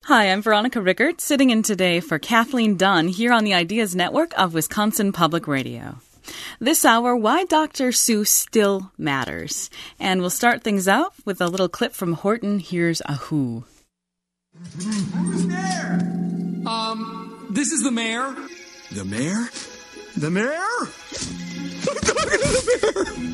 Hi, I'm Veronica Rickert, sitting in today for Kathleen Dunn here on the Ideas Network of Wisconsin Public Radio. This hour, why Dr. Seuss still matters. And we'll start things out with a little clip from Horton Hears a Who. Who's there? This is the mayor. The mayor? The mayor? I'm talking to the mayor!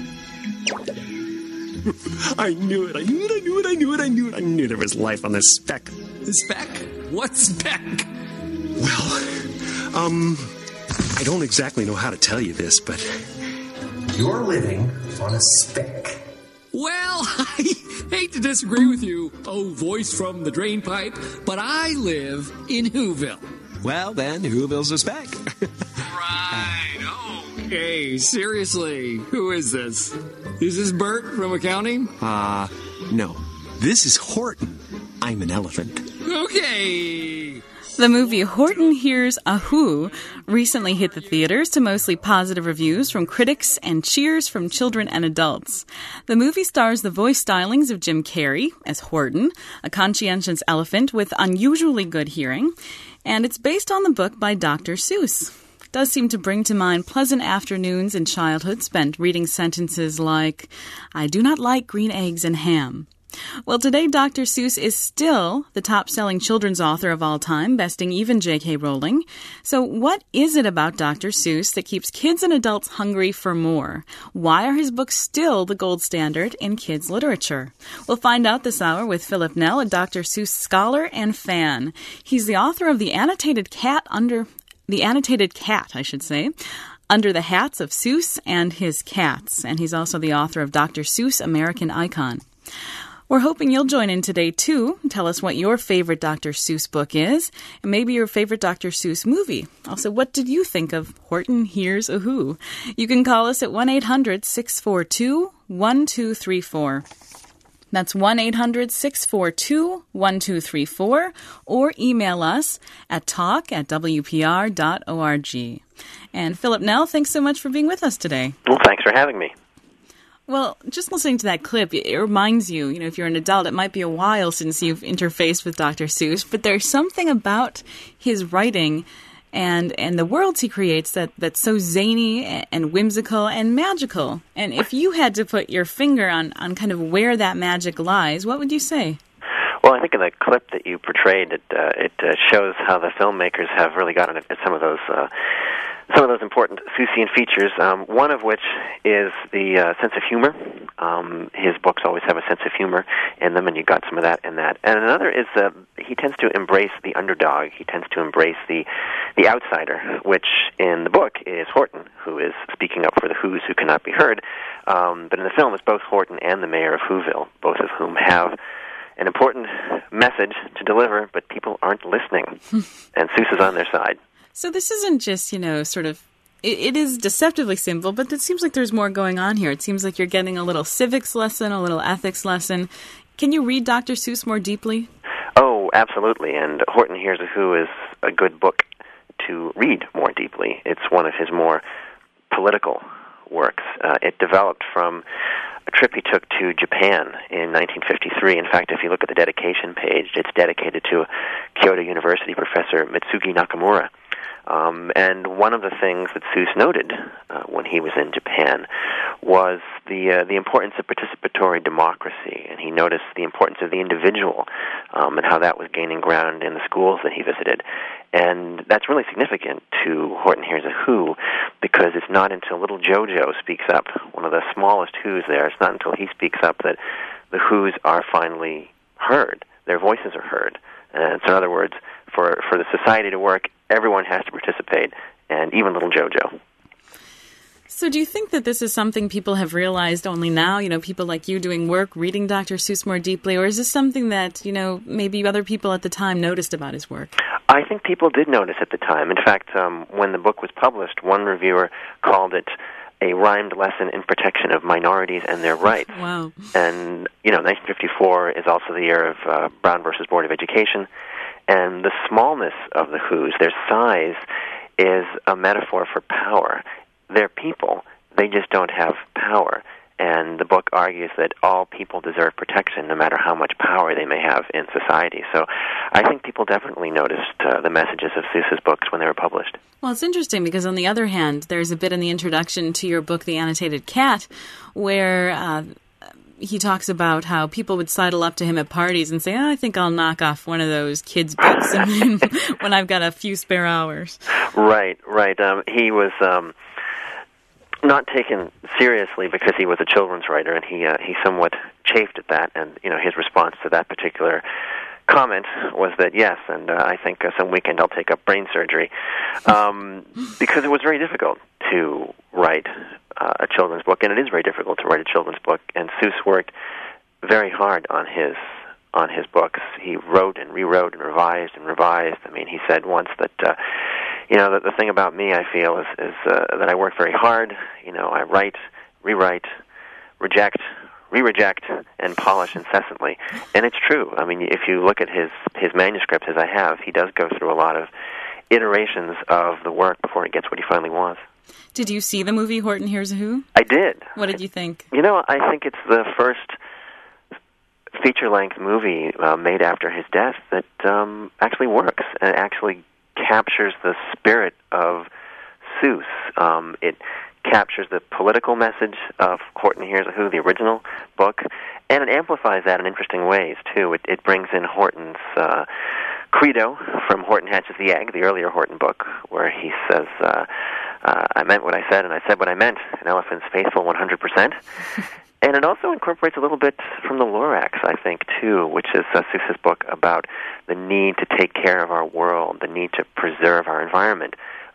I knew it, I knew there was life on this speck. The speck? What speck? Well, I don't exactly know how to tell you this, but you're living on a speck. Well, I hate to disagree with you, voice from the drain pipe, but I live in Whoville. Well, then, Whoville's a speck. Right, okay, seriously, who is this? Is this Bert from accounting? No. This is Horton. I'm an elephant. Okay. The movie Horton Hears a Who recently hit the theaters to mostly positive reviews from critics and cheers from children and adults. The movie stars the voice stylings of Jim Carrey as Horton, a conscientious elephant with unusually good hearing, and it's based on the book by Dr. Seuss. It does seem to bring to mind pleasant afternoons in childhood spent reading sentences like, "I do not like green eggs and ham." Well, today Dr. Seuss is still the top-selling children's author of all time, besting even J.K. Rowling. So what is it about Dr. Seuss that keeps kids and adults hungry for more? Why are his books still the gold standard in kids' literature? We'll find out this hour with Philip Nell, a Dr. Seuss scholar and fan. He's the author of The Annotated Cat, Under the Hats of Seuss and His Cats. And he's also the author of Dr. Seuss, American Icon. We're hoping you'll join in today, too. Tell us what your favorite Dr. Seuss book is, and maybe your favorite Dr. Seuss movie. Also, what did you think of Horton Hears a Who? You can call us at 1-800-642-1234. That's 1-800-642-1234, or email us at talk@wpr.org. And Philip Nell, thanks so much for being with us today. Well, thanks for having me. Well, just listening to that clip, it reminds you, if you're an adult, it might be a while since you've interfaced with Dr. Seuss, but there's something about his writing and the worlds he creates that's so zany and whimsical and magical. And if you had to put your finger on kind of where that magic lies, what would you say? Well, I think in the clip that you portrayed, it shows how the filmmakers have really gotten at some of those important Seussian features, one of which is the sense of humor. His books always have a sense of humor in them, and you got some of that in that. And another is he tends to embrace the underdog. He tends to embrace the outsider, which in the book is Horton, who is speaking up for the Whos who cannot be heard. But in the film, it's both Horton and the mayor of Whoville, both of whom have an important message to deliver, but people aren't listening. And Seuss is on their side. So this isn't just, it is deceptively simple, but it seems like there's more going on here. It seems like you're getting a little civics lesson, a little ethics lesson. Can you read Dr. Seuss more deeply? Oh, absolutely. And Horton Hears a Who is a good book to read more deeply. It's one of his more political works. It developed from a trip he took to Japan in 1953. In fact, if you look at the dedication page, it's dedicated to Kyoto University professor Mitsugi Nakamura. And one of the things that Seuss noted when he was in Japan was the importance of participatory democracy, and he noticed the importance of the individual and how that was gaining ground in the schools that he visited. And that's really significant to Horton Hears a Who, because it's not until little Jojo speaks up, one of the smallest Whos there, it's not until he speaks up that the Whos are finally heard. Their voices are heard. And so in other words, for the society to work, everyone has to participate, and even little Jojo. So do you think that this is something people have realized only now, people like you doing work, reading Dr. Seuss more deeply, or is this something that, maybe other people at the time noticed about his work? I think people did notice at the time. In fact, when the book was published, one reviewer called it a rhymed lesson in protection of minorities and their rights. Wow. And, 1954 is also the year of Brown versus Board of Education, and the smallness of the Whos, their size, is a metaphor for power. They're people. They just don't have power. And the book argues that all people deserve protection, no matter how much power they may have in society. So I think people definitely noticed the messages of Seuss's books when they were published. Well, it's interesting because, on the other hand, there's a bit in the introduction to your book, The Annotated Cat, where he talks about how people would sidle up to him at parties and say, I think I'll knock off one of those kids' books when I've got a few spare hours. Right. He was not taken seriously because he was a children's writer, and he somewhat chafed at that. And his response to that particular comment was that yes, and I think some weekend I'll take up brain surgery, because it was very difficult to write a children's book, and it is very difficult to write a children's book. And Seuss worked very hard on his books. He wrote and rewrote and revised and revised. I mean, he said once that that the thing about me, I feel, is that I work very hard. I write, rewrite, reject, re-reject, and polish incessantly. And it's true. I mean, if you look at his manuscripts, as I have, he does go through a lot of iterations of the work before he gets what he finally wants. Did you see the movie Horton Hears a Who? I did. What did you think? I think it's the first feature-length movie made after his death that actually works and actually captures the spirit of Seuss. It captures the political message of Horton Hears a Who, the original book, and it amplifies that in interesting ways, too. It brings in Horton's credo from Horton Hatches the Egg, the earlier Horton book, where he says, I meant what I said, and I said what I meant. An elephant's faithful 100%. And it also incorporates a little bit from the Lorax, I think, too, which is Seuss's book about the need to take care of our world, the need to preserve our environment,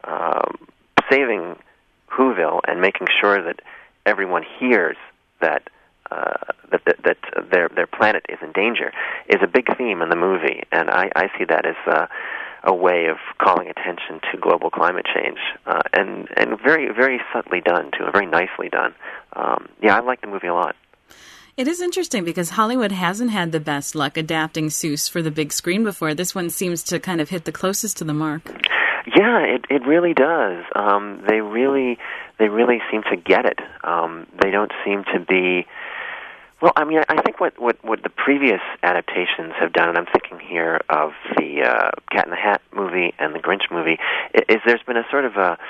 saving Whoville and making sure that everyone hears that their planet is in danger is a big theme in the movie, and I see that as a way of calling attention to global climate change, and very, very subtly done, too, very nicely done. I like the movie a lot. It is interesting because Hollywood hasn't had the best luck adapting Seuss for the big screen before. This one seems to kind of hit the closest to the mark. Yeah, it really does. They really seem to get it. They don't seem to be. Well, I mean, I think what the previous adaptations have done, and I'm thinking here of the Cat in the Hat movie and the Grinch movie, is there's been a sort of a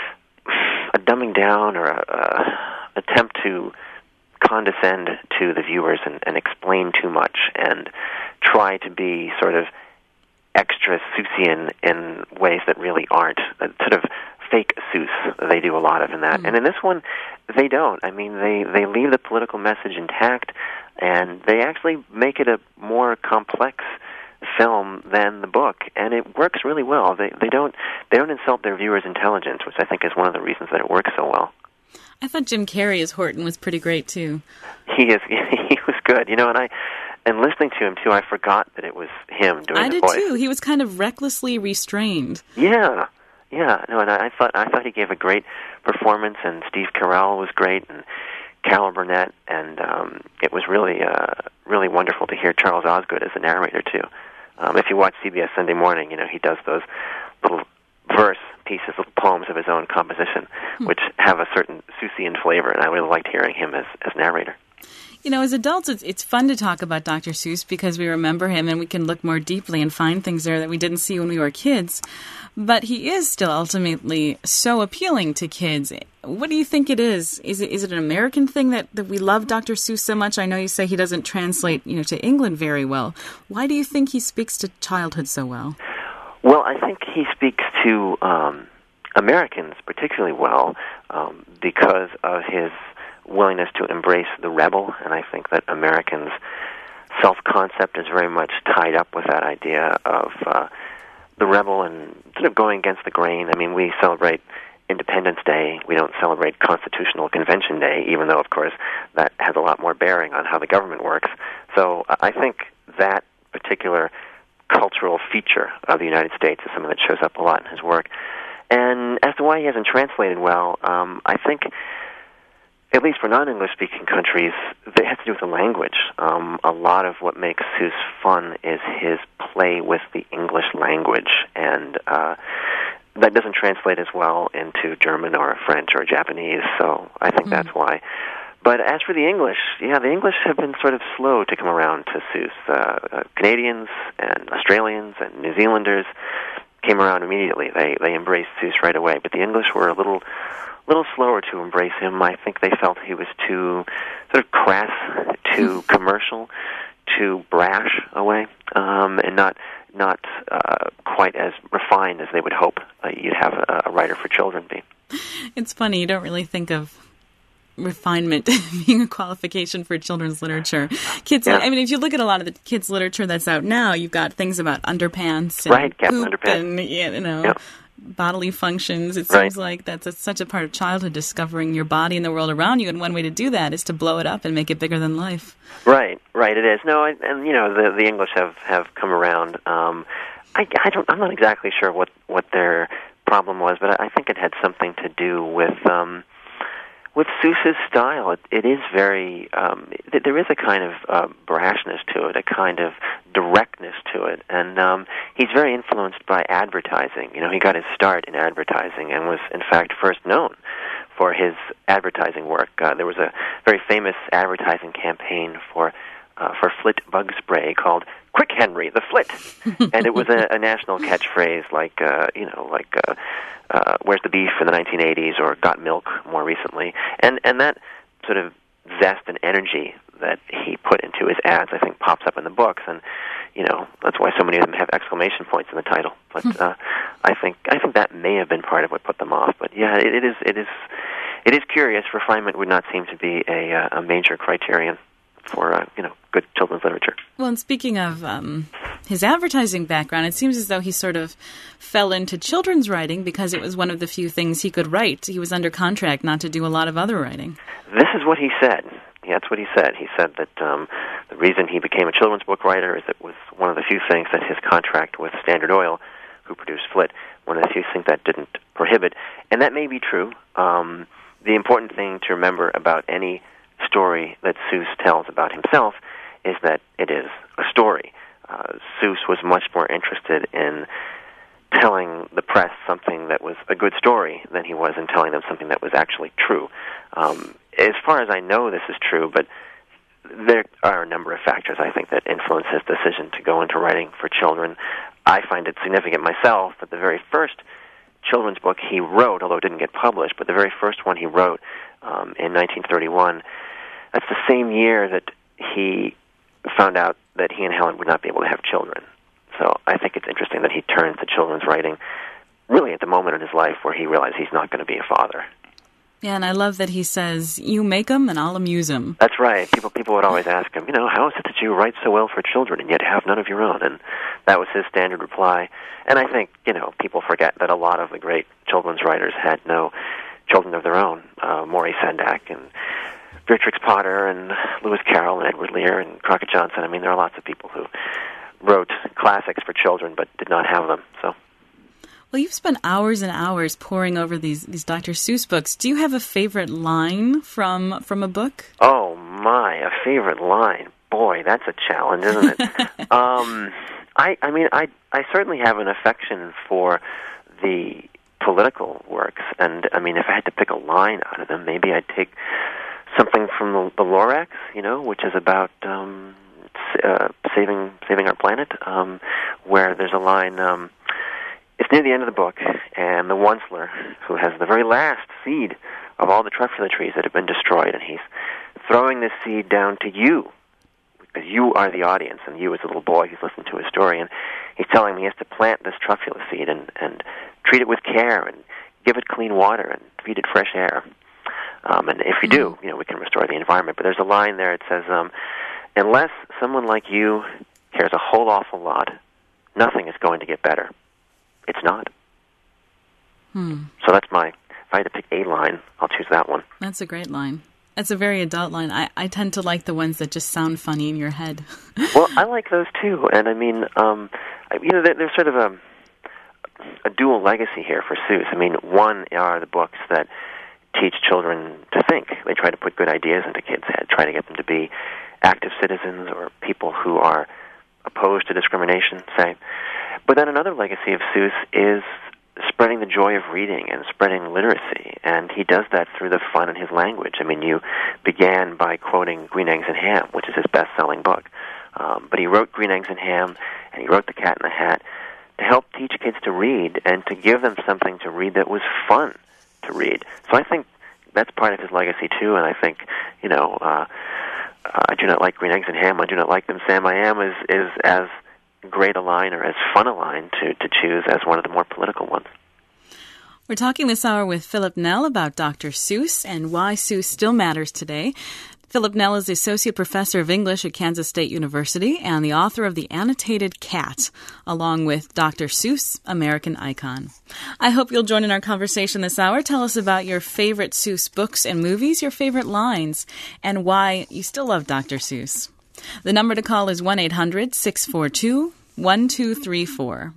dumbing down or a attempt to condescend to the viewers and explain too much and try to be sort of extra Seussian in ways that really aren't. Sort of fake Seuss, they do a lot of in that. And in this one, they don't. I mean, they leave the political message intact, and they actually make it a more complex film than the book, and it works really well. They don't insult their viewers' intelligence, which I think is one of the reasons that it works so well. I thought Jim Carrey as Horton was pretty great too. He was good, and listening to him too, I forgot that it was him doing the voice. I did too. He was kind of recklessly restrained. Yeah. No, and I thought he gave a great performance, and Steve Carell was great, and Carol Burnett, and it was really really wonderful to hear Charles Osgood as the narrator too. If you watch CBS Sunday Morning, he does those little verse pieces, little poems of his own composition, which have a certain Seussian flavor, and I really liked hearing him as narrator. As adults, it's fun to talk about Dr. Seuss because we remember him and we can look more deeply and find things there that we didn't see when we were kids. But he is still ultimately so appealing to kids. What do you think it is? Is it an American thing that we love Dr. Seuss so much? I know you say he doesn't translate, to England very well. Why do you think he speaks to childhood so well? Well, I think he speaks to Americans particularly well because of his willingness to embrace the rebel, and I think that Americans' self-concept is very much tied up with that idea of the rebel and sort of going against the grain. I mean, we celebrate Independence Day. We don't celebrate Constitutional Convention Day, even though, of course, that has a lot more bearing on how the government works. So I think that particular cultural feature of the United States is something that shows up a lot in his work. And as to why he hasn't translated well, I think, at least for non-English speaking countries, it has to do with the language. A lot of what makes Seuss fun is his play with the English language, and that doesn't translate as well into German or French or Japanese, so I think that's why. But as for the English, the English have been sort of slow to come around to Seuss. Canadians and Australians and New Zealanders came around immediately. They embraced Seuss right away. But the English were a little slower to embrace him. I think they felt he was too sort of crass, too commercial, too brash a way, and not quite as refined as they would hope you'd have a writer for children be. It's funny, you don't really think of refinement being a qualification for children's literature. Kids, I mean, if you look at a lot of the kids' literature that's out now, you've got things about underpants and Captain poop Underpants. and bodily functions. It seems like that's such a part of childhood, discovering your body and the world around you, and one way to do that is to blow it up and make it bigger than life. Right, it is. No, and the English have come around. I'm not exactly sure what their problem was, but I think it had something to do with Seuss's style. It is very there is a kind of brashness to it, a kind of directness to it, and he's very influenced by advertising. He got his start in advertising and was in fact first known for his advertising work. There was a very famous advertising campaign for Flit bug spray called "Quick Henry, the Flit," and it was a national catchphrase like "Where's the beef" in the 1980s, or "Got milk" more recently, and that sort of zest and energy that he put into his ads, I think, pops up in the books, and that's why so many of them have exclamation points in the title. But I think that may have been part of what put them off. But yeah, it is curious. Refinement would not seem to be a major criterion for good children's literature. Well, and speaking of his advertising background, it seems as though he sort of fell into children's writing because it was one of the few things he could write. He was under contract not to do a lot of other writing. This is what he said. Yeah, that's what he said. He said that the reason he became a children's book writer is it was one of the few things that his contract with Standard Oil, who produced Flit, one of the few things that didn't prohibit. And that may be true. The important thing to remember about any story that Seuss tells about himself is that it is a story. Seuss was much more interested in telling the press something that was a good story than he was in telling them something that was actually true. As far as I know, this is true, but there are a number of factors, I think, that influence his decision to go into writing for children. I find it significant myself that the very first children's book he wrote, although it didn't get published, but the very first one he wrote in 1931, that's the same year that he found out that he and Helen would not be able to have children. So I think it's interesting that he turned to children's writing really at the moment in his life where he realized he's not going to be a father. Yeah, and I love that he says, "You make them and I'll amuse them." That's right. People would always ask him, how is it that you write so well for children and yet have none of your own? And that was his standard reply. And I think, people forget that a lot of the great children's writers had no children of their own. Maurice Sendak and Beatrix Potter and Lewis Carroll and Edward Lear and Crockett Johnson. I mean, there are lots of people who wrote classics for children but did not have them. So, well, you've spent hours and hours poring over these Dr. Seuss books. Do you have a favorite line from a book? Oh my, a favorite line. Boy, that's a challenge, isn't it? I certainly have an affection for the political works, and I mean, if I had to pick a line out of them, maybe I'd take something from the Lorax, which is about saving our planet, where there's a line, it's near the end of the book, and the Onceler, who has the very last seed of all the truffula trees that have been destroyed, and he's throwing this seed down to you, because you are the audience, and you as a little boy who's listened to his story, and he's telling me he has to plant this truffula seed and treat it with care, and give it clean water, and feed it fresh air. And if you do, we can restore the environment. But there's a line there, it says, unless someone like you cares a whole awful lot, nothing is going to get better. It's not. So that's if I had to pick a line, I'll choose that one. That's a great line. That's a very adult line. I tend to like the ones that just sound funny in your head. Well, I like those too. And I mean, there's sort of a dual legacy here for Seuss. I mean, one are the books that teach children to think. They try to put good ideas into kids' heads, try to get them to be active citizens or people who are opposed to discrimination, say. But then another legacy of Seuss is spreading the joy of reading and spreading literacy, and he does that through the fun in his language. I mean, you began by quoting Green Eggs and Ham, which is his best-selling book. But he wrote Green Eggs and Ham, and he wrote The Cat in the Hat to help teach kids to read and to give them something to read that was fun to read. So I think that's part of his legacy, too, and I think, I do not like green eggs and ham, I do not like them, Sam, I am, is as great a line or as fun a line to choose as one of the more political ones. We're talking this hour with Philip Nell about Dr. Seuss and why Seuss still matters today. Philip Nell is the Associate Professor of English at Kansas State University and the author of The Annotated Cat, along with Dr. Seuss, American Icon. I hope you'll join in our conversation this hour. Tell us about your favorite Seuss books and movies, your favorite lines, and why you still love Dr. Seuss. The number to call is 1-800-642-1234.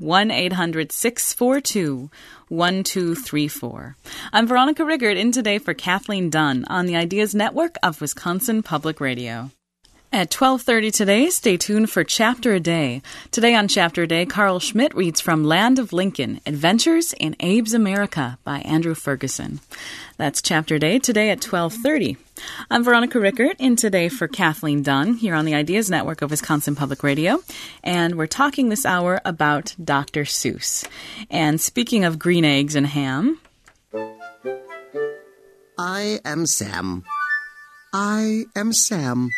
1-800-642-1234. I'm Veronica Riggert, in today for Kathleen Dunn on the Ideas Network of Wisconsin Public Radio. At 12:30 today, stay tuned for Chapter a Day. Today on Chapter a Day, Carl Schmidt reads from Land of Lincoln, Adventures in Abe's America by Andrew Ferguson. That's Chapter a Day, today at 12:30. I'm Veronica Rickert, in today for Kathleen Dunn, here on the Ideas Network of Wisconsin Public Radio, and we're talking this hour about Dr. Seuss. And speaking of green eggs and ham... I am Sam. I am Sam.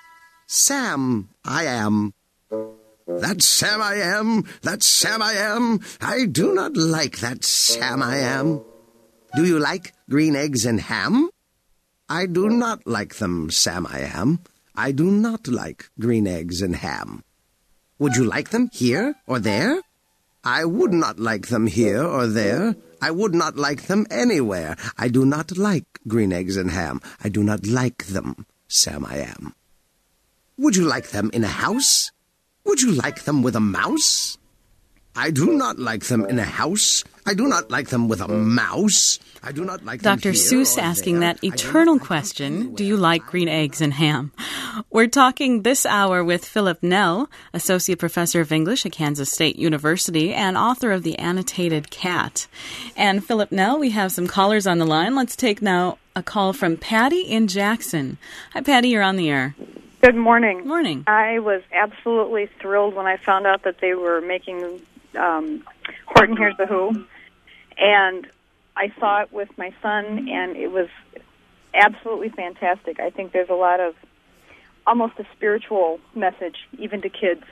Sam, I am. That's Sam I am. That's Sam I am. I do not like that Sam I am. Do you like green eggs and ham? I do not like them, Sam I am. I do not like green eggs and ham. Would you like them here or there? I would not like them here or there. I would not like them anywhere. I do not like green eggs and ham. I do not like them, Sam I am. Would you like them in a house? Would you like them with a mouse? I do not like them in a house. I do not like them with a mouse. I do not like them Dr. here Seuss or asking there. that eternal question, do you like green eggs and ham? We're talking this hour with Philip Nell, Associate Professor of English at Kansas State University and author of The Annotated Cat. And Philip Nell, we have some callers on the line. Let's take now a call from Patty in Jackson. Hi, Patty, you're on the air. Good morning. Morning. I was absolutely thrilled when I found out that they were making Horton Hears the Who, and I saw it with my son, and it was absolutely fantastic. I think there's a lot of almost a spiritual message, even to kids,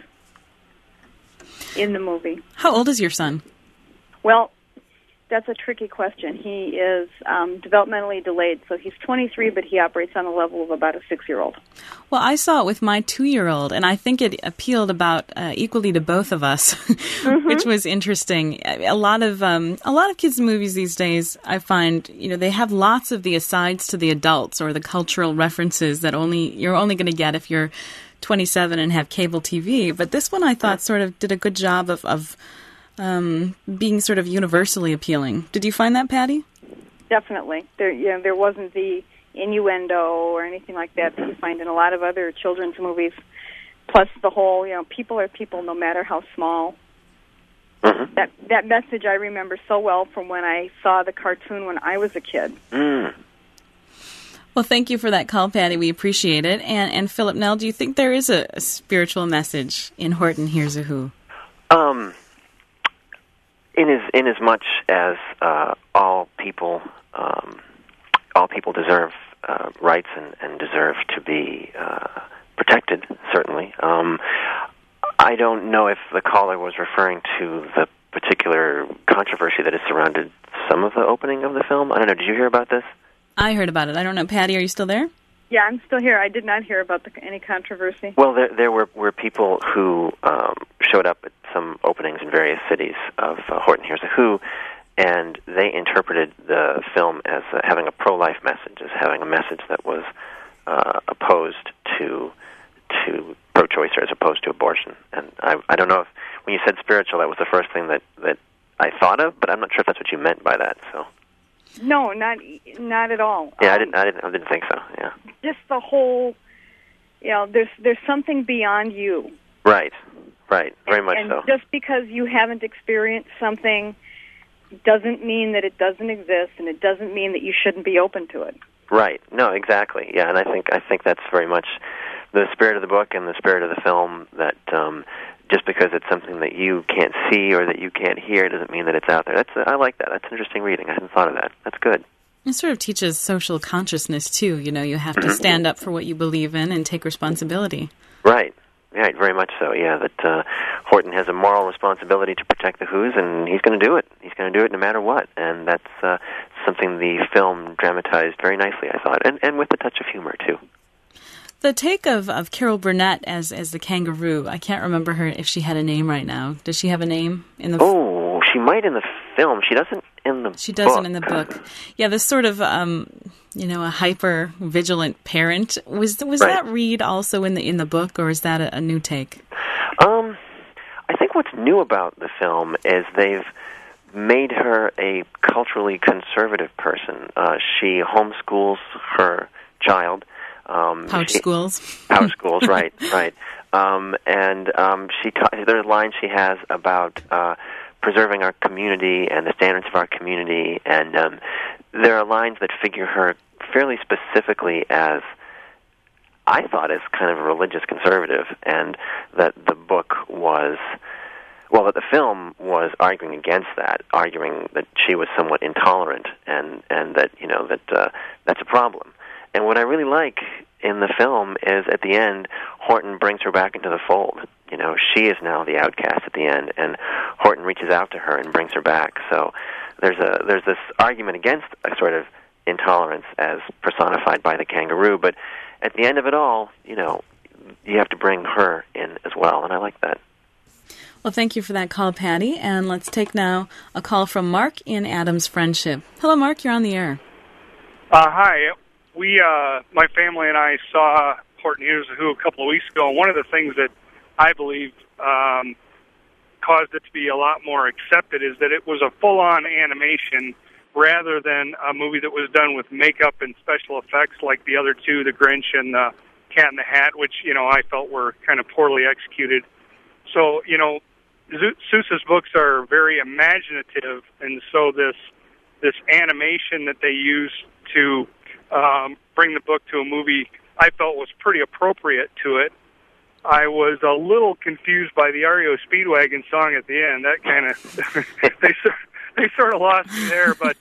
in the movie. How old is your son? Well, that's a tricky question. He is developmentally delayed, so he's 23, but he operates on the level of about a 6-year-old. Well, I saw it with my 2-year-old, and I think it appealed about equally to both of us, which was interesting. A lot of kids' movies these days, I find, they have lots of the asides to the adults or the cultural references that you're only going to get if you're 27 and have cable TV. But this one, I thought, sort of did a good job of being sort of universally appealing. Did you find that, Patty? Definitely. There wasn't the innuendo or anything like that you find in a lot of other children's movies. Plus the whole, people are people no matter how small. Mm-hmm. That message I remember so well from when I saw the cartoon when I was a kid. Mm. Well, thank you for that call, Patty. We appreciate it. And Philip Nell, do you think there is a spiritual message in Horton Hears a Who? In as much as all people deserve rights and deserve to be protected, certainly. I don't know if the caller was referring to the particular controversy that has surrounded some of the opening of the film. I don't know. Did you hear about this? I heard about it. I don't know. Patty, are you still there? Yeah, I'm still here. I did not hear about any controversy. Well, there were people who showed up at some openings in various cities of Horton Hears a Who, and they interpreted the film as having a pro-life message, as having a message that was opposed to pro-choice or as opposed to abortion. And I don't know if when you said spiritual, that was the first thing that I thought of, but I'm not sure if that's what you meant by that. So. No, not at all. Yeah, I didn't think so. Yeah. Just the whole, there's something beyond you. Right, very much and so. Just because you haven't experienced something doesn't mean that it doesn't exist, and it doesn't mean that you shouldn't be open to it. Right. No, exactly. Yeah, and I think that's very much the spirit of the book and the spirit of the film, that just because it's something that you can't see or that you can't hear doesn't mean that it's out there. I like that. That's interesting reading. I hadn't thought of that. That's good. It sort of teaches social consciousness, too. You know, you have to stand up for what you believe in and take responsibility. Right. Right, very much so, yeah, that Horton has a moral responsibility to protect the Whos, and he's going to do it. He's going to do it no matter what, and that's something the film dramatized very nicely, I thought, and with a touch of humor, too. The take of Carol Burnett as the kangaroo, I can't remember her if she had a name right now. Does she have a name in the Oh, she might in the film. She doesn't in the book. She doesn't in the book. Yeah, this sort of a hyper vigilant parent. Was right. that Reed also in the book, or is that a new take? I think what's new about the film is they've made her a culturally conservative person. She homeschools her child. Pouch schools. Pouch schools, right, right. And there are lines she has about preserving our community and the standards of our community, and there are lines that figure her fairly specifically as, I thought, as kind of a religious conservative, and that the book was, well, that the film was arguing against that, arguing that she was somewhat intolerant, and that, that's a problem. And what I really like in the film is, at the end, Horton brings her back into the fold. You know, she is now the outcast at the end, and Horton reaches out to her and brings her back. So there's this argument against a sort of intolerance as personified by the kangaroo, but at the end of it all, you have to bring her in as well, and I like that. Well, thank you for that call, Patty, and let's take now a call from Mark in Adams Friendship. Hello, Mark, you're on the air. Hi. My family and I saw Horton Hears a Who a couple of weeks ago, and one of the things that I believe caused it to be a lot more accepted is that it was a full-on animation rather than a movie that was done with makeup and special effects like the other two, The Grinch and The Cat in the Hat, which, I felt were kind of poorly executed. So, Seuss's books are very imaginative, and so this animation that they use to bring the book to a movie, I felt was pretty appropriate to it. I was a little confused by the REO Speedwagon song at the end. That kind of they sort of lost me there, but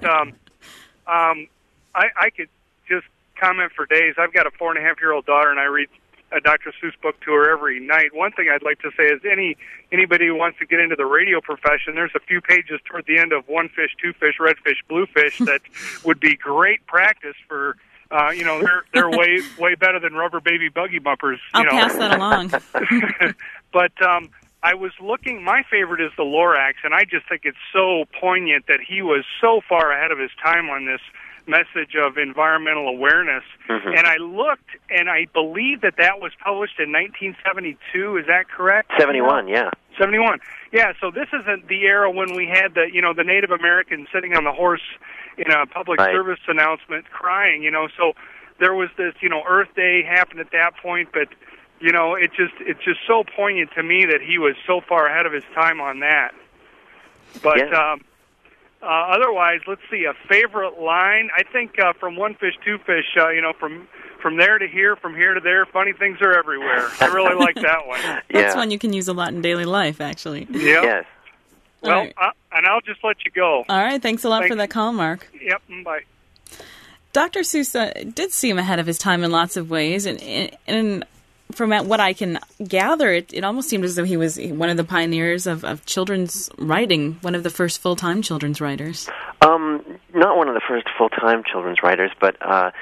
I could just comment for days. I've got a 4.5-year-old daughter, and I read a Dr. Seuss book to her every night. One thing I'd like to say is anybody who wants to get into the radio profession, there's a few pages toward the end of One Fish, Two Fish, Red Fish, Blue Fish that would be great practice for. They're way better than Rubber Baby Buggy Bumpers. I'll pass that along. But I was looking. My favorite is the Lorax, and I just think it's so poignant that he was so far ahead of his time on this message of environmental awareness. Mm-hmm. And I looked, and I believe that was published in 1972. Is that correct? 71, yeah. 71. Yeah, so this isn't the era when we had the Native Americans sitting on the horse in a public service announcement crying, So there was this, Earth Day happened at that point, but, it's just so poignant to me that he was so far ahead of his time on that. But otherwise, let's see, a favorite line. I think from One Fish, Two Fish, from there to here, from here to there, funny things are everywhere. I really like that one. That's one you can use a lot in daily life, actually. Yep. Yes. Well, right. And I'll just let you go. All right, thanks a lot for that call, Mark. Yep, bye. Dr. Seuss did seem ahead of his time in lots of ways, and from what I can gather, it almost seemed as though he was one of the pioneers of children's writing, one of the first full-time children's writers. Not one of the first full-time children's writers, but,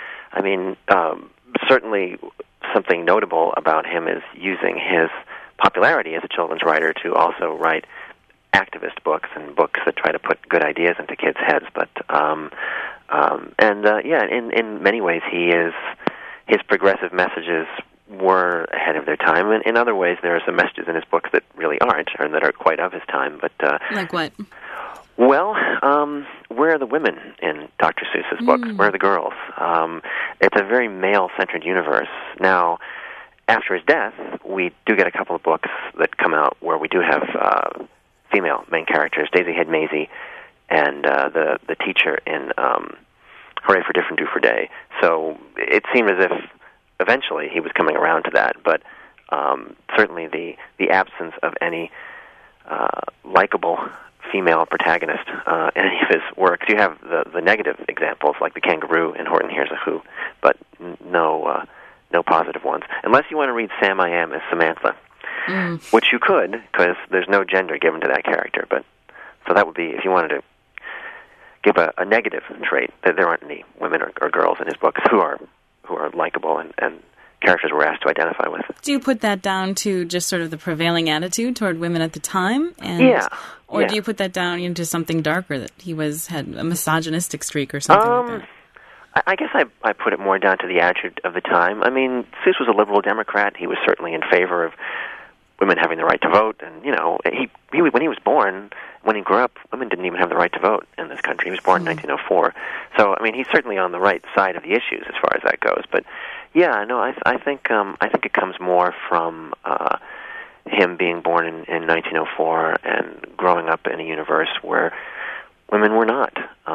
certainly something notable about him is using his popularity as a children's writer to also write activist books and books that try to put good ideas into kids' heads. But in many ways, his progressive messages were ahead of their time, and in other ways, there are some messages in his books that really aren't, or that are quite of his time. But like what? Well, where are the women in Dr. Seuss's books? Where are the girls? It's a very male-centered universe. Now, after his death, we do get a couple of books that come out where we do have female main characters. Daisy Head Maisie and the teacher in Hooray for Different Do for Day. So it seemed as if eventually he was coming around to that, but certainly the absence of any likable female protagonist in any of his works. You have the negative examples, like the kangaroo in Horton Hears a Who, but no positive ones. Unless you want to read Sam I Am as Samantha, which you could, because there's no gender given to that character. But so that would be, if you wanted to give a negative trait, that there aren't any women or girls in his books who are likable and characters were asked to identify with. Do you put that down to just sort of the prevailing attitude toward women at the time? Or do you put that down into something darker, that he had a misogynistic streak or something like that? I guess I put it more down to the attitude of the time. I mean, Seuss was a liberal Democrat. He was certainly in favor of women having the right to vote, and he when he was born, when he grew up, women didn't even have the right to vote in this country. He was born in 1904, so I mean, he's certainly on the right side of the issues as far as that goes. But yeah, no, I think it comes more from him being born in 1904 and growing up in a universe where women were not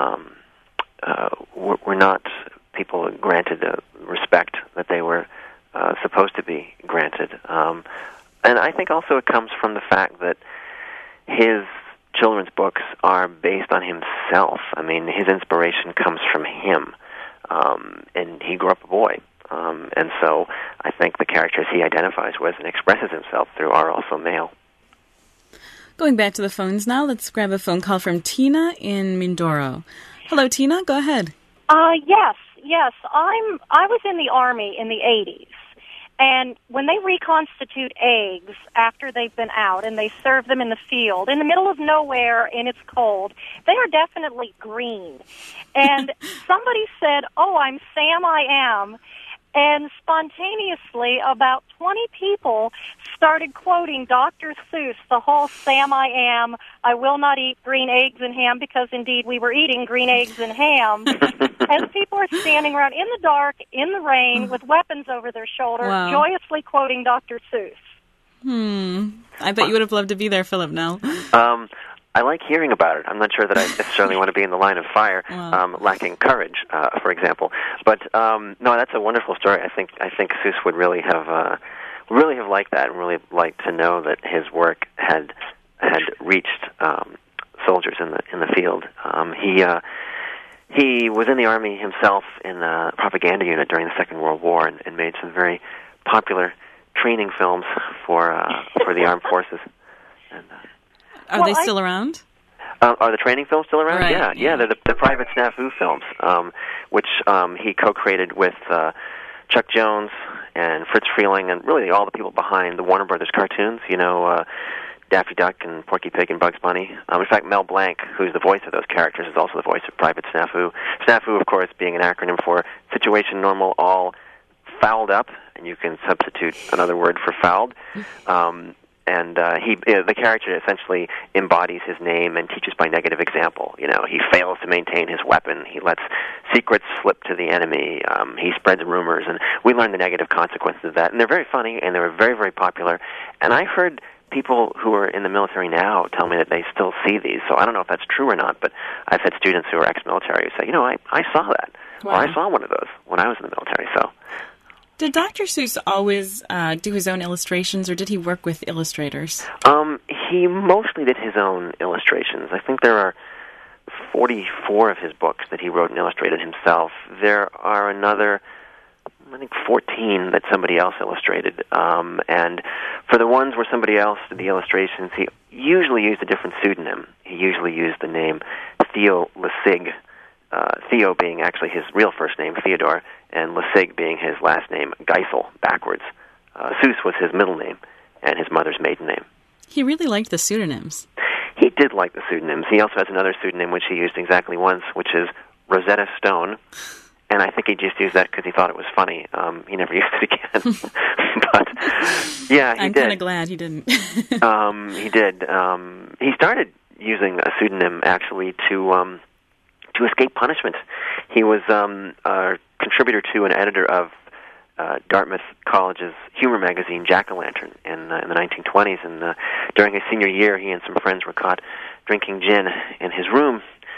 people granted the respect that they were supposed to be granted. And I think also it comes from the fact that his children's books are based on himself. I mean, his inspiration comes from him, and he grew up a boy. And so I think the characters he identifies with and expresses himself through are also male. Going back to the phones now, let's grab a phone call from Tina in Mindoro. Hello, Tina. Go ahead. Yes. I was in the Army in the 80s. And when they reconstitute eggs after they've been out and they serve them in the field, in the middle of nowhere and it's cold, they are definitely green. And somebody said, "Oh, I'm Sam I Am." And spontaneously, about 20 people started quoting Dr. Seuss, the whole Sam I Am, I will not eat green eggs and ham, because indeed we were eating green eggs and ham. As people are standing around in the dark, in the rain, with weapons over their shoulder, joyously quoting Dr. Seuss. I bet you would have loved to be there, Philip, now. I like hearing about it. I'm not sure that I necessarily want to be in the line of fire, lacking courage, for example. But no, that's a wonderful story. I think Seuss would really have liked that, and really liked to know that his work had reached soldiers in the field. He was in the Army himself in the propaganda unit during the Second World War, and made some very popular training films for the armed forces. And, are they still around? Are the training films still around? Right. Yeah. They're the Private Snafu films, which he co-created with Chuck Jones and Fritz Freeling, and really all the people behind the Warner Brothers cartoons. Daffy Duck and Porky Pig and Bugs Bunny. In fact, Mel Blanc, who's the voice of those characters, is also the voice of Private Snafu. Snafu, of course, being an acronym for Situation Normal All Fouled Up, and you can substitute another word for fouled. The character essentially embodies his name and teaches by negative example. He fails to maintain his weapon. He lets secrets slip to the enemy. He spreads rumors, and we learn the negative consequences of that. And they're very funny, and they're very, very popular. And I've heard people who are in the military now tell me that they still see these. So I don't know if that's true or not, but I've had students who are ex-military who say, I saw that. Wow. Or I saw one of those when I was in the military, so... Did Dr. Seuss always do his own illustrations, or did he work with illustrators? He mostly did his own illustrations. I think there are 44 of his books that he wrote and illustrated himself. There are another, 14 that somebody else illustrated. And for the ones where somebody else did the illustrations, he usually used a different pseudonym. He usually used the name Theo Lesig, Theo being actually his real first name, Theodore, and Lesig being his last name, Geisel, backwards. Seuss was his middle name and his mother's maiden name. He really liked the pseudonyms. He did like the pseudonyms. He also has another pseudonym which he used exactly once, which is Rosetta Stone. And I think he just used that because he thought it was funny. He never used it again. But, yeah, he I'm did. kind of glad he didn't. He did. He started using a pseudonym, actually, to escape punishment. He was a contributor to and editor of Dartmouth College's humor magazine, Jack-O-Lantern, in the 1920s. And during his senior year, he and some friends were caught drinking gin in his room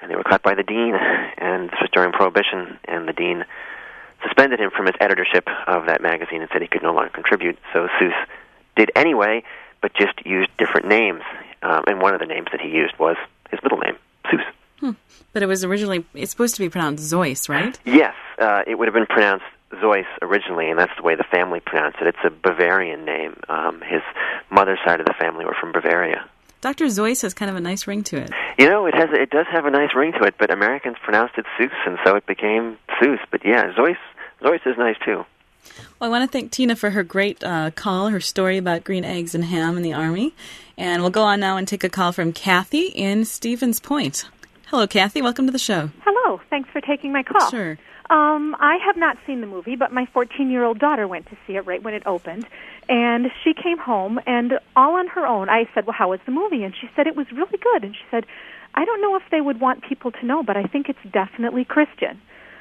and they were caught by the dean, and this was during Prohibition, and the dean suspended him from his editorship of that magazine and said he could no longer contribute. So Seuss did anyway, but just used different names, and one of the names that he used was his middle name, Seuss. But it was originally, it's supposed to be pronounced Zeus, right? Yes, it would have been pronounced Zeus originally, and that's the way the family pronounced it. It's a Bavarian name. His mother's side of the family were from Bavaria. Dr. Zeus has kind of a nice ring to it. You know, it does have a nice ring to it, but Americans pronounced it Seuss, and so it became Seuss. But yeah, Zeus is nice too. Well, I want to thank Tina for her great call, her story about green eggs and ham in the Army. And we'll go on now and take a call from Kathy in Stevens Point. Hello, Kathy. Welcome to the show. Hello. Thanks for taking my call. Sure. I have not seen the movie, but my 14-year-old daughter went to see it right when it opened. And she came home, and all on her own, I said, well, how was the movie? And she said it was really good. And she said, I don't know if they would want people to know, but I think it's definitely Christian.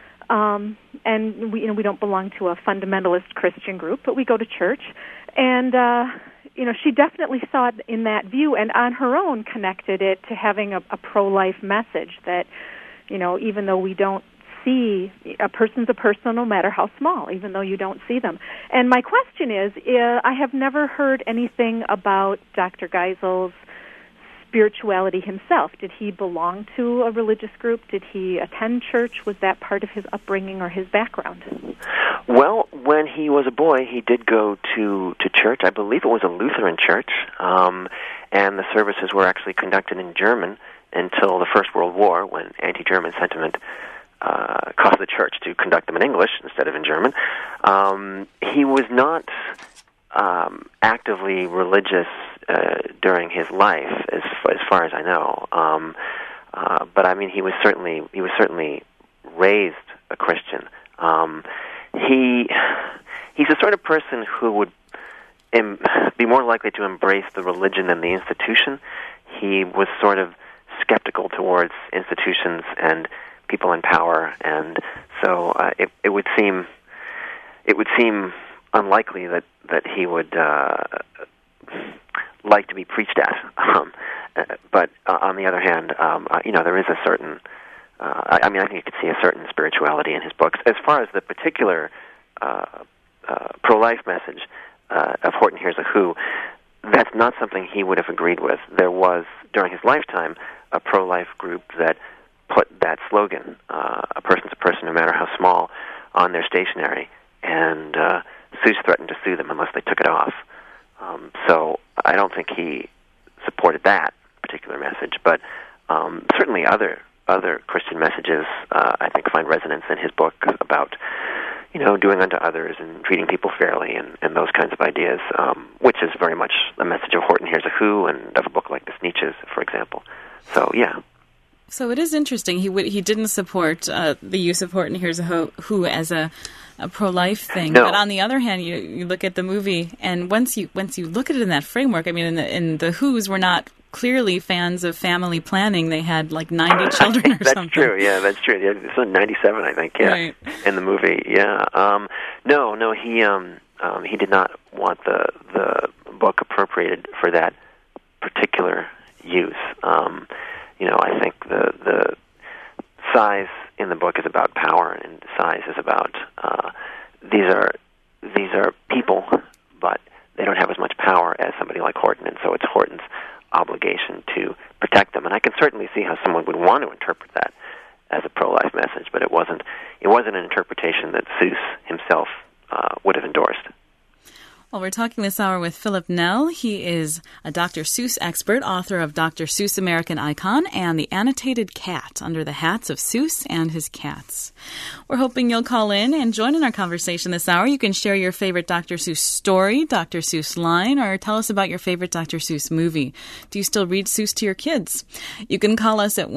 And we don't belong to a fundamentalist Christian group, but we go to church. And, she definitely saw it in that view, and on her own connected it to having a pro-life message that, even though we don't see a person's a person no matter how small, even though you don't see them. And my question is, I have never heard anything about Dr. Geisel's spirituality himself. Did he belong to a religious group? Did he attend church? Was that part of his upbringing or his background? Well, when he was a boy, he did go to church. I believe it was a Lutheran church, and the services were actually conducted in German until the First World War, when anti-German sentiment caused the church to conduct them in English instead of in German. He was not actively religious during his life, as far as I know. But I mean, he was certainly raised a Christian. He's the sort of person who would be more likely to embrace the religion than the institution. He was sort of skeptical towards institutions and people in power, and so it would seem unlikely that he would like to be preached at. But on the other hand, there is a certain. I think you could see a certain spirituality in his books. As far as the particular pro-life message of Horton Hears a Who, that's not something he would have agreed with. There was, during his lifetime, a pro-life group that put that slogan, a person's a person no matter how small, on their stationery, and Seuss threatened to sue them unless they took it off. So I don't think he supported that particular message, but certainly other Christian messages, I think, find resonance in his book about, doing unto others and treating people fairly and those kinds of ideas, which is very much a message of Horton Hears a Who and of a book like this, Nietzsche's, for example. So, yeah. So it is interesting. He didn't support the use of Horton Hears a Who as a pro-life thing. No. But on the other hand, you look at the movie, and once you look at it in that framework, I mean, in the Who's were not clearly fans of family planning. They had like 90 children or that's something. That's true. Yeah, that's true. It's on 97, I think. Yeah, right. In the movie. Yeah. No. He did not want the book appropriated for that particular use. I think the size in the book is about power, and size is about these are people, but they don't have as much power as somebody like Horton, and so it's Horton's obligation to protect them. And I can certainly see how someone would want to interpret that as a pro-life message, but it wasn't an interpretation that Seuss himself would have endorsed. Well, we're talking this hour with Philip Nell. He is a Dr. Seuss expert, author of Dr. Seuss American Icon and The Annotated Cat, Under the Hats of Seuss and His Cats. We're hoping you'll call in and join in our conversation this hour. You can share your favorite Dr. Seuss story, Dr. Seuss line, or tell us about your favorite Dr. Seuss movie. Do you still read Seuss to your kids? You can call us at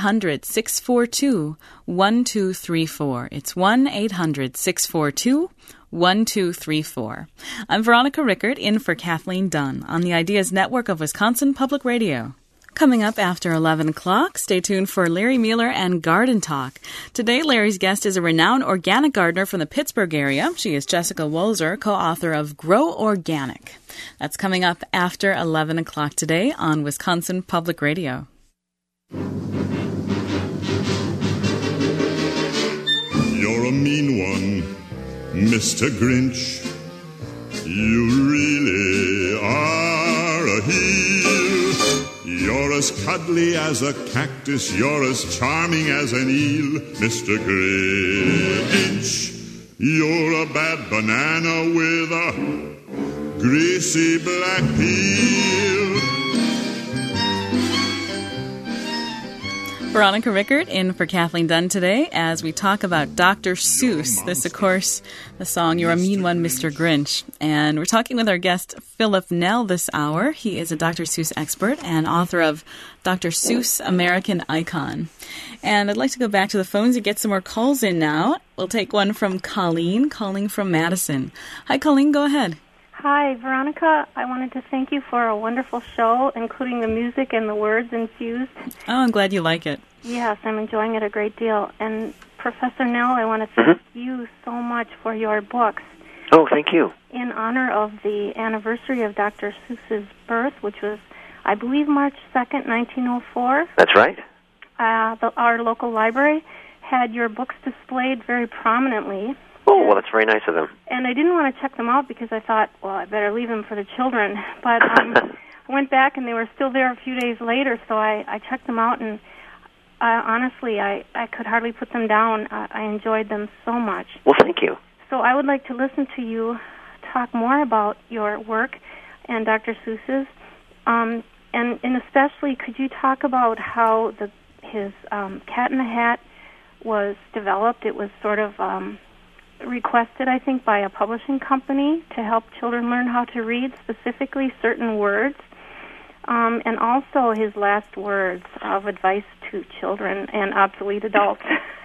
1-800-642-1234. It's 1-800-642-1234. 1234. I'm Veronica Rickert, in for Kathleen Dunn on the Ideas Network of Wisconsin Public Radio. Coming up after 11 o'clock, stay tuned for Larry Mueller and Garden Talk. Today, Larry's guest is a renowned organic gardener from the Pittsburgh area. She is Jessica Wolzer, co-author of Grow Organic. That's coming up after 11 o'clock today on Wisconsin Public Radio. a mean one, Mr. Grinch. You really are a heel. You're as cuddly as a cactus, you're as charming as an eel, Mr. Grinch. You're a bad banana with a greasy black peel. Veronica Rickert in for Kathleen Dunn today as we talk about Dr. Seuss. This, of course, the song You're a Mean One, Mr. Grinch. And we're talking with our guest, Philip Nell, this hour. He is a Dr. Seuss expert and author of Dr. Seuss, American Icon. And I'd like to go back to the phones and get some more calls in now. We'll take one from Colleen, calling from Madison. Hi, Colleen, go ahead. Hi, Veronica. I wanted to thank you for a wonderful show, including the music and the words infused. Oh, I'm glad you like it. Yes, I'm enjoying it a great deal. And Professor Nell, I want to thank you so much for your books. Oh, thank you. In honor of the anniversary of Dr. Seuss's birth, which was, I believe, March 2nd, 1904. That's right. Our local library had your books displayed very prominently. Oh, well, that's very nice of them. And I didn't want to check them out because I thought, well, I better leave them for the children. But I went back and they were still there a few days later, so I checked them out, and honestly, I could hardly put them down. I enjoyed them so much. Well, thank you. So I would like to listen to you talk more about your work and Dr. Seuss's. And especially, could you talk about how his Cat in the Hat was developed? It was sort of requested, I think, by a publishing company to help children learn how to read, specifically certain words, and also his last words of advice to children and obsolete adults.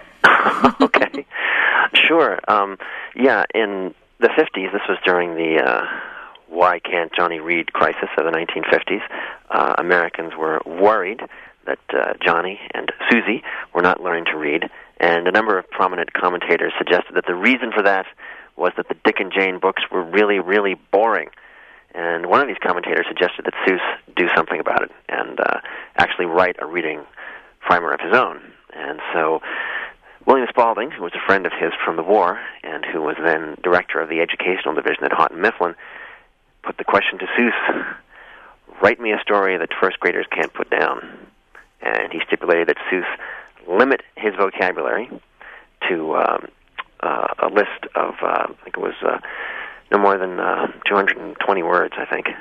Okay, sure. Yeah, in the 50s, this was during the Why Can't Johnny Read crisis of the 1950s. Americans were worried that Johnny and Susie were not learning to read, and a number of prominent commentators suggested that the reason for that was that the Dick and Jane books were really, really boring. And one of these commentators suggested that Seuss do something about it and actually write a reading primer of his own. And so William Spalding, who was a friend of his from the war and who was then director of the educational division at Houghton Mifflin, put the question to Seuss, write me a story that first graders can't put down. And he stipulated that Seuss limit his vocabulary to a list of, I think it was no more than 220 words, I think.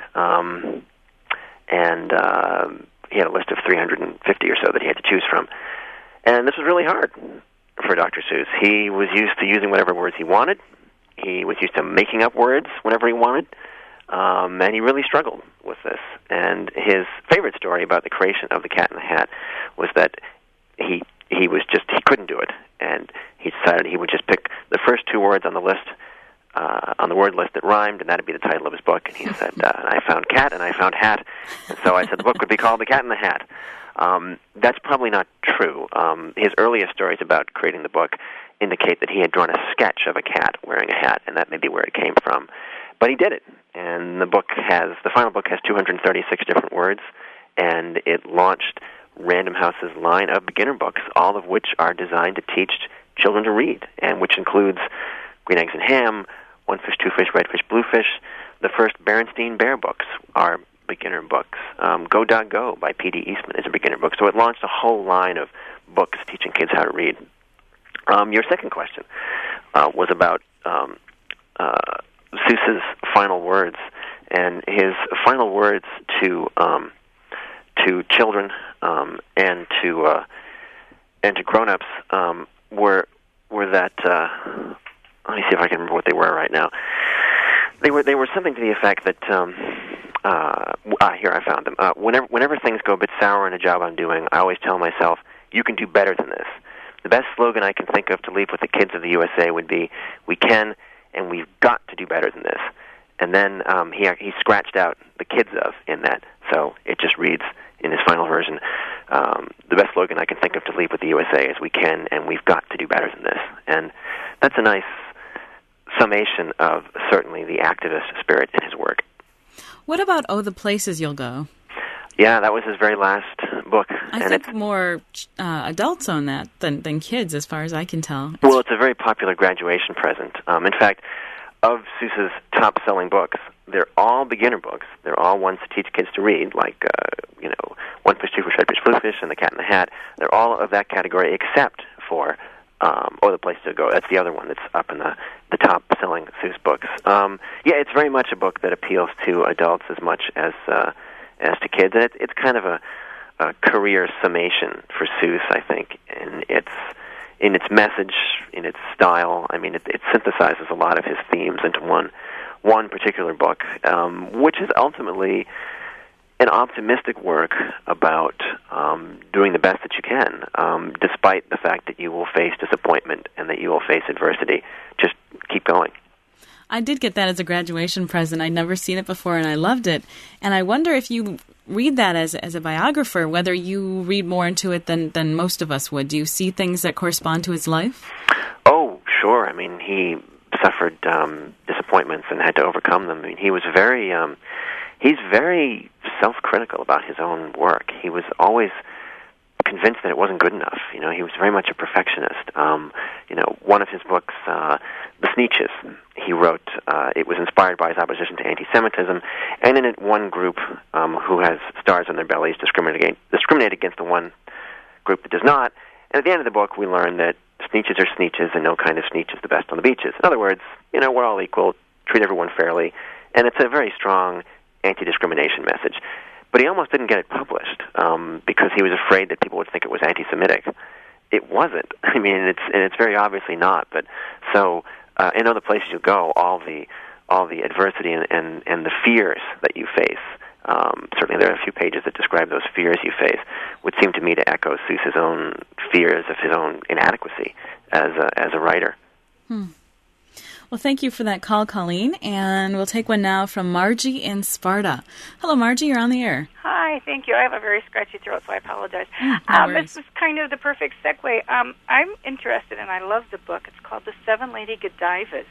And he had a list of 350 or so that he had to choose from. And this was really hard for Dr. Seuss. He was used to using whatever words he wanted. He was used to making up words whenever he wanted. And he really struggled with this. And his favorite story about the creation of the Cat in the Hat was that he couldn't do it, and he decided he would just pick the first two words on the list, on the word list that rhymed, and that'd be the title of his book. And he said, I found cat and I found hat, and so I said the book would be called The Cat in the Hat. That's probably not true. His earliest stories about creating the book indicate that he had drawn a sketch of a cat wearing a hat, and that may be where it came from. But he did it, and the final book has 236 different words, and it launched Random House's line of beginner books, all of which are designed to teach children to read, and which includes Green Eggs and Ham, One Fish, Two Fish, Red Fish, Blue Fish. The first Berenstain Bear books are beginner books. Go Dog Go by P.D. Eastman is a beginner book. So it launched a whole line of books teaching kids how to read. Your second question was about Seuss's final words, and his final words to children and to grown-ups were that let me see if I can remember what they were right now. They were something to the effect that here I found them. Whenever things go a bit sour in a job I'm doing, I always tell myself, you can do better than this. The best slogan I can think of to leave with the kids of the USA would be, we can and we've got to do better than this. And then he scratched out the kids of in that, so it just reads in his final version, the best slogan I can think of to leave with the USA is, we can and we've got to do better than this. And that's a nice summation of certainly the activist spirit in his work. What about Oh, the Places You'll Go? Yeah, that was his very last book. I think more adults own that than kids, as far as I can tell. Well, it's a very popular graduation present. In fact, of Seuss's top-selling books, they're all beginner books. They're all ones to teach kids to read, like, One Fish, Two Fish, Red Fish, Blue Fish, and The Cat in the Hat. They're all of that category except for The Place to Go. That's the other one that's up in the top-selling Seuss books. It's very much a book that appeals to adults as much as to kids. And it's kind of a career summation for Seuss, I think, and in its message, in its style. I mean, it synthesizes a lot of his themes into one particular book, which is ultimately an optimistic work about doing the best that you can, despite the fact that you will face disappointment and that you will face adversity. Just keep going. I did get that as a graduation present. I'd never seen it before, and I loved it. And I wonder if you read that as a biographer, whether you read more into it than most of us would. Do you see things that correspond to his life? Oh, sure. I mean, he suffered disappointments and had to overcome them. I mean, he was he's very self-critical about his own work. He was always convinced that it wasn't good enough. He was very much a perfectionist. One of his books, The Sneetches, he wrote, it was inspired by his opposition to anti-Semitism, and in it, one group who has stars on their bellies discriminate against the one group that does not. And at the end of the book, we learn that Sneetches are Sneetches, and no kind of Sneetch is the best on the beaches. In other words, we're all equal, treat everyone fairly, and it's a very strong anti-discrimination message. But he almost didn't get it published because he was afraid that people would think it was anti-Semitic. It wasn't. I mean, it's very obviously not. But so in other places you go, all the adversity and the fears that you face. Certainly, there are a few pages that describe those fears you face, would seem to me to echo Seuss's own fears of his own inadequacy as a writer. Well, thank you for that call, Colleen. And we'll take one now from Margie in Sparta. Hello, Margie. You're on the air. Hi, thank you. I have a very scratchy throat, so I apologize. This was kind of the perfect segue. I'm interested, and I love the book. It's called The Seven Lady Godivas.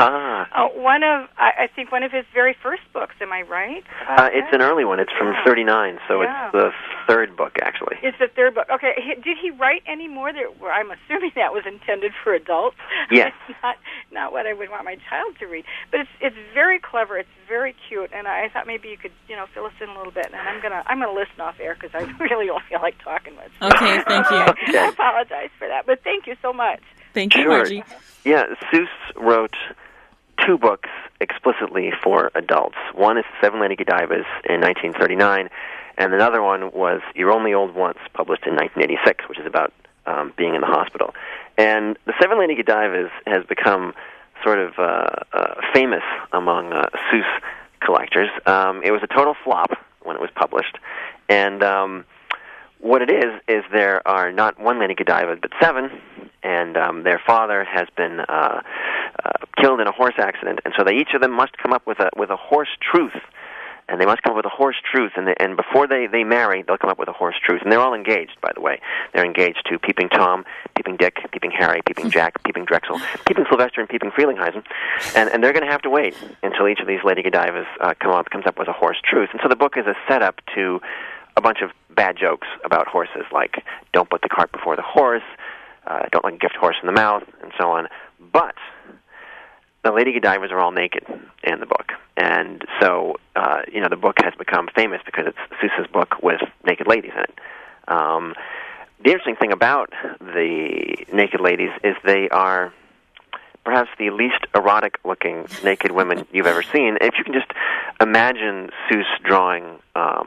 I think one of his very first books. Am I right? It's an early one. It's from 1939, so it's the third book, actually. It's the third book. Okay. Did he write any more? I'm assuming that was intended for adults. Yes. It's not what I would want my child to read. But it's very clever. It's very cute, and I thought maybe you could fill us in a little bit. And I'm gonna listen off air because I really don't feel like talking with you. Okay, thank you. I apologize for that, but thank you so much. Thank you, Margie. Yeah, Seuss wrote two books explicitly for adults. One is Seven Lady Godivas in 1939, and another one was You're Only Old Once, published in 1986, which is about being in the hospital. And the Seven Lady Godivas has become sort of famous among Seuss collectors. It was a total flop when it was published. And what it is there are not one Lady Godiva, but seven, and their father has been killed in a horse accident, and so each of them must come up with a horse truth. And they must come up with a horse truth, and before they marry, they'll come up with a horse truth. And they're all engaged, by the way. They're engaged to Peeping Tom, Peeping Dick, Peeping Harry, Peeping Jack, Peeping Drexel, Peeping Sylvester, and Peeping Frelinghuysen. And they're going to have to wait until each of these Lady Godivas comes up with a horse truth. And so the book is a setup to a bunch of bad jokes about horses, like don't put the cart before the horse, don't like a gift horse in the mouth, and so on. But the Lady Godivas are all naked in the book. And so, the book has become famous because it's Seuss's book with naked ladies in it. The interesting thing about the naked ladies is they are perhaps the least erotic-looking naked women you've ever seen. If you can just imagine Seuss drawing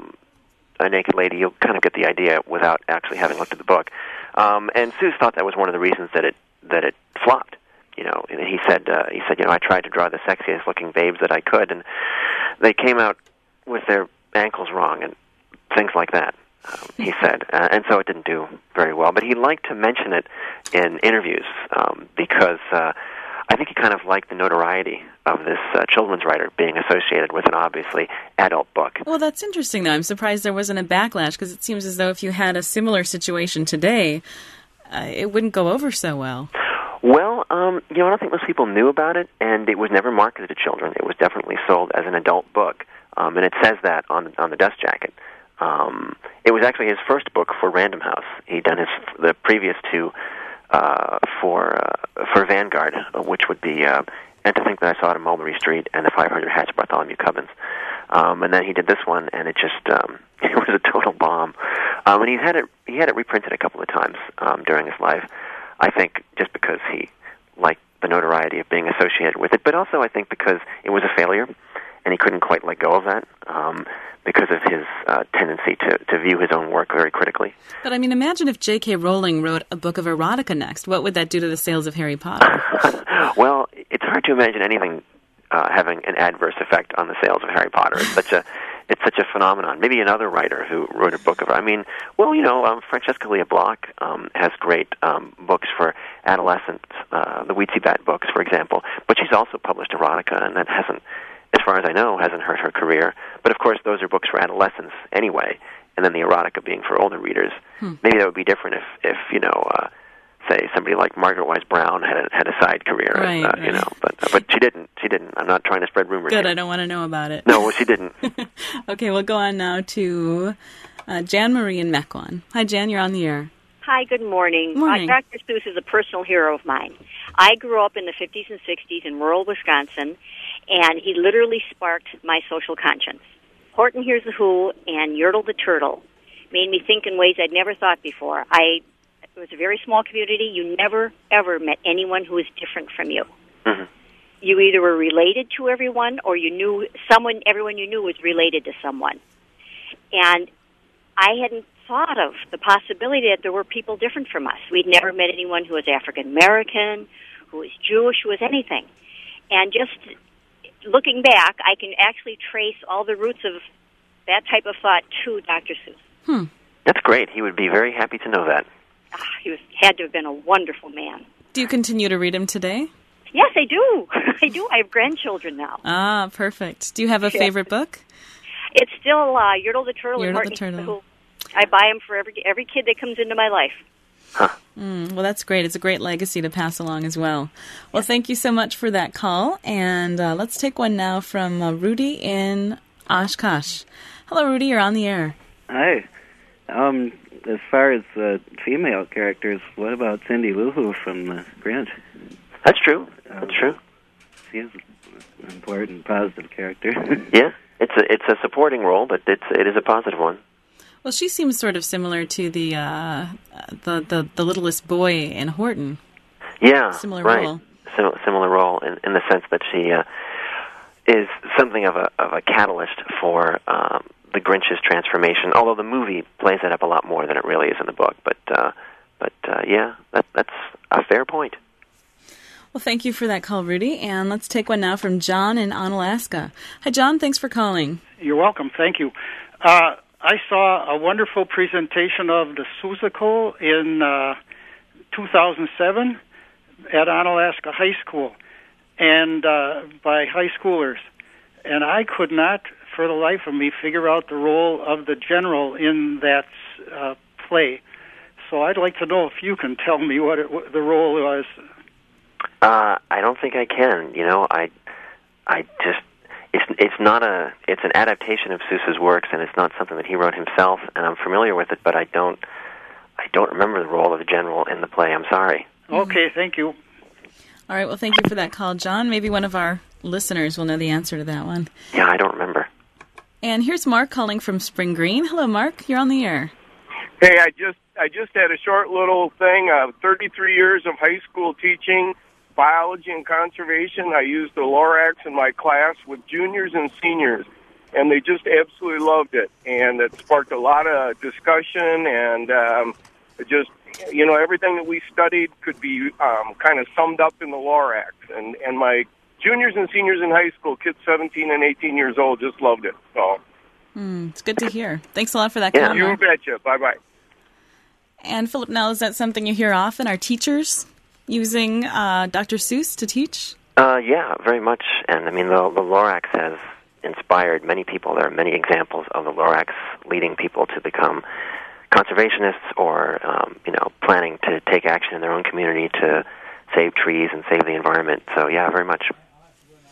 a naked lady, you'll kind of get the idea without actually having looked at the book. And Seuss thought that was one of the reasons that it flopped. And he said, I tried to draw the sexiest looking babes that I could, and they came out with their ankles wrong and things like that. He said, and so it didn't do very well. But he liked to mention it in interviews because I think he kind of liked the notoriety of this children's writer being associated with an obviously adult book. Well, that's interesting, though. I'm surprised there wasn't a backlash, because it seems as though if you had a similar situation today, it wouldn't go over so well. Well, I don't think most people knew about it, and it was never marketed to children. It was definitely sold as an adult book, and it says that on the dust jacket. It was actually his first book for Random House. He'd done the previous two for Vanguard, which would be And to Think That I Saw It on Mulberry Street and The 500 Hats of Bartholomew Cubbins. And then he did this one, and it just it was a total bomb. And he had it reprinted a couple of times during his life. I think just because he liked the notoriety of being associated with it, but also I think because it was a failure, and he couldn't quite let go of that because of his tendency to view his own work very critically. But I mean, imagine if J.K. Rowling wrote a book of erotica next. What would that do to the sales of Harry Potter? Well, it's hard to imagine anything having an adverse effect on the sales of Harry Potter. It's such a phenomenon. Maybe another writer who wrote a book of. I mean, well, Francesca Lia Bloch has great books for adolescents, the Weetzie Bat books, for example. But she's also published erotica, and that hasn't, as far as I know, hasn't hurt her career. But of course, those are books for adolescents anyway. And then the erotica being for older readers. Maybe that would be different if say somebody like Margaret Wise Brown had a side career, right. But she didn't. I'm not trying to spread rumors. Good, here. I don't want to know about it. No, well, she didn't. Okay, we'll go on now to Jan Marie in Mequon. Hi, Jan, you're on the air. Hi, good morning. Morning. Dr. Seuss is a personal hero of mine. I grew up in the 50s and 60s in rural Wisconsin, and he literally sparked my social conscience. Horton Hears the Who and Yertle the Turtle made me think in ways I'd never thought before. It was a very small community. You never, ever met anyone who was different from you. Mm-hmm. You either were related to everyone or you knew everyone you knew was related to someone. And I hadn't thought of the possibility that there were people different from us. We'd never met anyone who was African American, who was Jewish, who was anything. And just looking back, I can actually trace all the roots of that type of thought to Dr. Seuss. That's great. He would be very happy to know that. He had to have been a wonderful man. Do you continue to read him today? Yes, I do. I do. I have grandchildren now. Ah, perfect. Do you have a favorite book? It's still Yertle the Turtle. Yertle and the Turtle. I buy them for every kid that comes into my life. Well, that's great. It's a great legacy to pass along as well. Well, thank you so much for that call. And let's take one now from Rudy in Oshkosh. Hello, Rudy. You're on the air. Hi. As far as female characters, what about Cindy Lou Who from The Grinch? That's true. That's true. She is an important, positive character. Yeah, it's a supporting role, but it is a positive one. Well, she seems sort of similar to the littlest boy in Horton. Yeah, similar right. role. Similar role in the sense that she is something of a catalyst for the Grinch's transformation. Although the movie plays that up a lot more than it really is in the book. But yeah, that's a fair point. Well, thank you for that call, Rudy. And let's take one now from John in Onalaska. Hi, John. Thanks for calling. You're welcome. Thank you. I saw a wonderful presentation of the Seussical in 2007 at Onalaska High School, and by high schoolers. And I could not, for the life of me, figure out the role of the general in that play. So I'd like to know if you can tell me what the role was. I don't think I can. I just it's an adaptation of Seuss's works, and it's not something that he wrote himself. And I'm familiar with it, but I don't remember the role of the general in the play. I'm sorry. Okay, thank you. All right. Well, thank you for that call, John. Maybe one of our listeners will know the answer to that one. Yeah, I don't remember. And here's Mark calling from Spring Green. Hello, Mark. You're on the air. Hey, I just had a short little thing. 33 years of high school teaching biology and conservation. I used the Lorax in my class with juniors and seniors, and they just absolutely loved it. And it sparked a lot of discussion, and everything that we studied could be kind of summed up in the Lorax. And my juniors and seniors in high school, kids 17 and 18 years old, just loved it. So it's good to hear. Thanks a lot for that call. You betcha. Bye-bye. And Philip Nell, is that something you hear often? Are teachers using Dr. Seuss to teach? Yeah, very much. And I mean, the Lorax has inspired many people. There are many examples of the Lorax leading people to become conservationists or, planning to take action in their own community to save trees and save the environment. So, yeah, very much.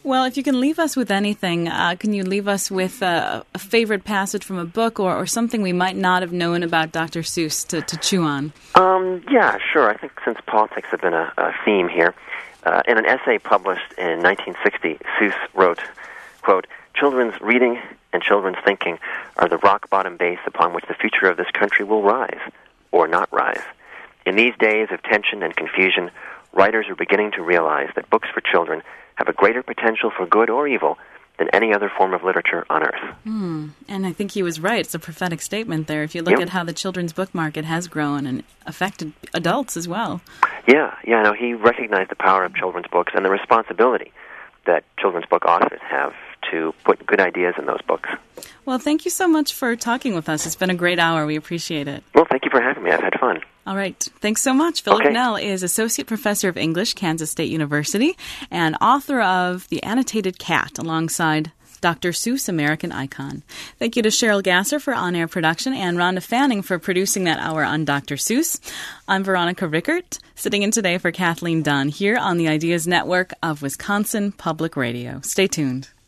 Well, if you can leave us with anything, can you leave us with a favorite passage from a book or something we might not have known about Dr. Seuss to chew on? Yeah, sure. I think since politics have been a theme here, in an essay published in 1960, Seuss wrote, quote, "Children's reading and children's thinking are the rock-bottom base upon which the future of this country will rise, or not rise. In these days of tension and confusion, writers are beginning to realize that books for children have a greater potential for good or evil than any other form of literature on earth." And I think he was right. It's a prophetic statement there. If you look at how the children's book market has grown and affected adults as well. Yeah, no, he recognized the power of children's books and the responsibility that children's book authors have to put good ideas in those books. Well, thank you so much for talking with us. It's been a great hour. We appreciate it. Well, thank you for having me. I've had fun. All right. Thanks so much. Philip Nell is Associate Professor of English, Kansas State University, and author of The Annotated Cat, alongside Dr. Seuss, American Icon. Thank you to Cheryl Gasser for on-air production and Rhonda Fanning for producing that hour on Dr. Seuss. I'm Veronica Rickert, sitting in today for Kathleen Dunn here on the Ideas Network of Wisconsin Public Radio. Stay tuned.